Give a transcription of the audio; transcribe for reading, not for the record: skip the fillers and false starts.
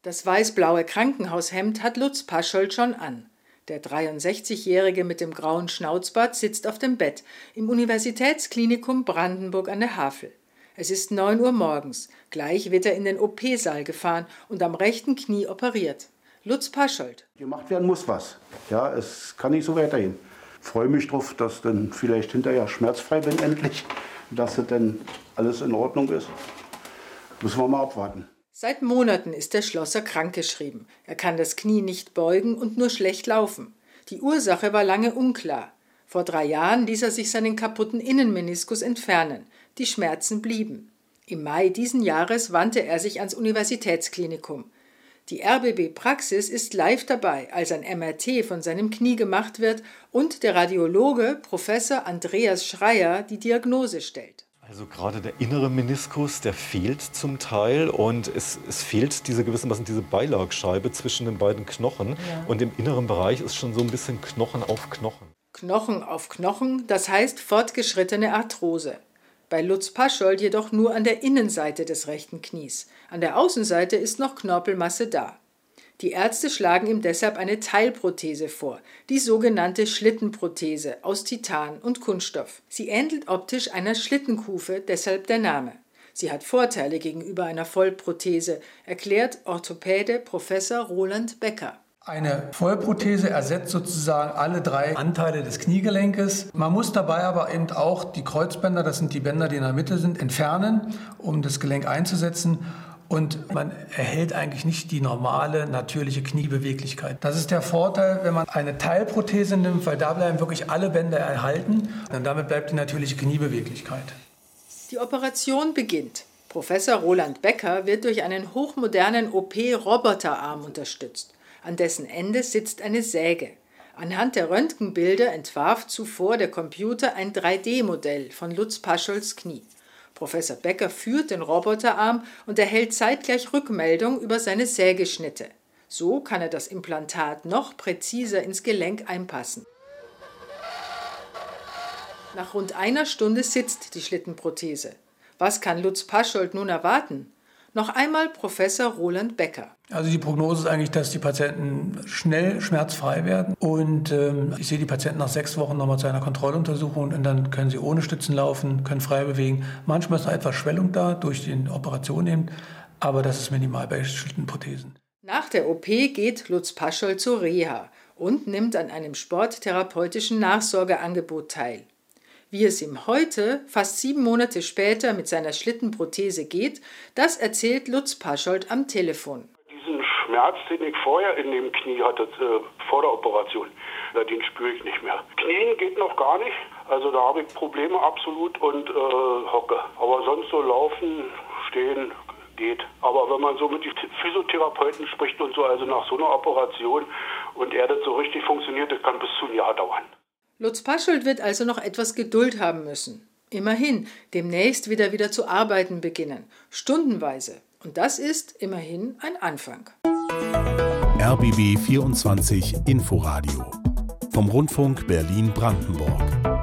Das weiß-blaue Krankenhaushemd hat Lutz Paschold schon an. Der 63-Jährige mit dem grauen Schnauzbart sitzt auf dem Bett im Universitätsklinikum Brandenburg an der Havel. Es ist 9 Uhr morgens. Gleich wird er in den OP-Saal gefahren und am rechten Knie operiert. Lutz Paschold. Gemacht werden muss was. Ja, es kann nicht so weitergehen. Ich freue mich drauf, dass dann vielleicht hinterher schmerzfrei bin endlich, dass es dann alles in Ordnung ist. Müssen wir mal abwarten. Seit Monaten ist der Schlosser krankgeschrieben. Er kann das Knie nicht beugen und nur schlecht laufen. Die Ursache war lange unklar. Vor 3 Jahren ließ er sich seinen kaputten Innenmeniskus entfernen. Die Schmerzen blieben. Im Mai diesen Jahres wandte er sich ans Universitätsklinikum. Die RBB-Praxis ist live dabei, als ein MRT von seinem Knie gemacht wird und der Radiologe Professor Andreas Schreier die Diagnose stellt. Also gerade der innere Meniskus, der fehlt zum Teil und es fehlt gewissermaßen diese Beilagscheibe zwischen den beiden Knochen. Ja. Und im inneren Bereich ist schon so ein bisschen Knochen auf Knochen. Knochen auf Knochen, das heißt fortgeschrittene Arthrose. Bei Lutz Paschold jedoch nur an der Innenseite des rechten Knies. An der Außenseite ist noch Knorpelmasse da. Die Ärzte schlagen ihm deshalb eine Teilprothese vor, die sogenannte Schlittenprothese aus Titan und Kunststoff. Sie ähnelt optisch einer Schlittenkufe, deshalb der Name. Sie hat Vorteile gegenüber einer Vollprothese, erklärt Orthopäde Professor Roland Becker. Eine Vollprothese ersetzt sozusagen alle 3 Anteile des Kniegelenkes. Man muss dabei aber eben auch die Kreuzbänder, das sind die Bänder, die in der Mitte sind, entfernen, um das Gelenk einzusetzen. Und man erhält eigentlich nicht die normale, natürliche Kniebeweglichkeit. Das ist der Vorteil, wenn man eine Teilprothese nimmt, weil da bleiben wirklich alle Bänder erhalten. Und damit bleibt die natürliche Kniebeweglichkeit. Die Operation beginnt. Professor Roland Becker wird durch einen hochmodernen OP-Roboterarm unterstützt. An dessen Ende sitzt eine Säge. Anhand der Röntgenbilder entwarf zuvor der Computer ein 3D-Modell von Lutz Pascholds Knie. Professor Becker führt den Roboterarm und erhält zeitgleich Rückmeldung über seine Sägeschnitte. So kann er das Implantat noch präziser ins Gelenk einpassen. Nach rund 1 Stunde sitzt die Schlittenprothese. Was kann Lutz Paschold nun erwarten? Noch einmal Professor Roland Becker. Also die Prognose ist eigentlich, dass die Patienten schnell schmerzfrei werden. Und ich sehe die Patienten nach 6 Wochen nochmal zu einer Kontrolluntersuchung und dann können sie ohne Stützen laufen, können frei bewegen. Manchmal ist noch etwas Schwellung da durch die Operation eben, aber das ist minimal bei Schlittenprothesen. Nach der OP geht Lutz Paschold zur Reha und nimmt an einem sporttherapeutischen Nachsorgeangebot teil. Wie es ihm heute, fast 7 Monate später, mit seiner Schlittenprothese geht, das erzählt Lutz Paschold am Telefon. Diesen Schmerz, den ich vorher in dem Knie hatte, vor der Operation, den spüre ich nicht mehr. Knien geht noch gar nicht, also da habe ich Probleme absolut und hocke. Aber sonst so laufen, stehen geht. Aber wenn man so mit den Physiotherapeuten spricht und so, also nach so einer Operation und das so richtig funktioniert, das kann bis zu 1 Jahr dauern. Lutz Paschold wird also noch etwas Geduld haben müssen. Immerhin, demnächst wieder zu arbeiten beginnen, stundenweise. Und das ist immerhin ein Anfang. RBB 24 Inforadio vom Rundfunk Berlin-Brandenburg.